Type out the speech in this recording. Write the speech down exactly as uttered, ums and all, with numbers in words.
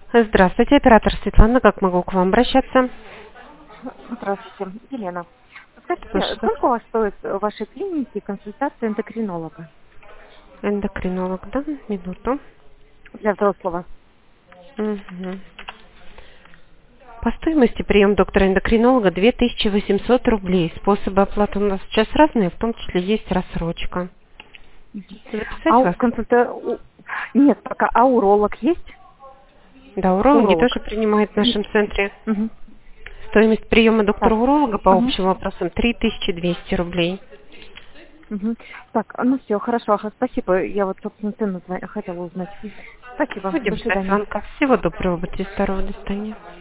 Здравствуйте, оператор Светлана. Как могу к вам обращаться? Здравствуйте, Елена. Скажите, Слушаю вас. сколько у вас стоит в вашей клинике консультация эндокринолога Эндокринолог, да? Минуту. для взрослого? Мгм. По стоимости прием доктора-эндокринолога две тысячи восемьсот рублей. Способы оплаты у нас сейчас разные, в том числе есть рассрочка. А Записать у вас? консульта... у- Нет, пока. А уролог есть? Да, урологи Уролог. тоже принимают в нашем центре. Мгм. Стоимость приема доктора-уролога Так. по Мгм. общим вопросам три тысячи двести рублей. Мгм. Так, а, ну все, хорошо, ага, спасибо. Я вот, собственно, цену зна- хотела узнать. Спасибо, Будем до ждать свидания. звонка. Всего доброго, будьте здоровы, до свидания.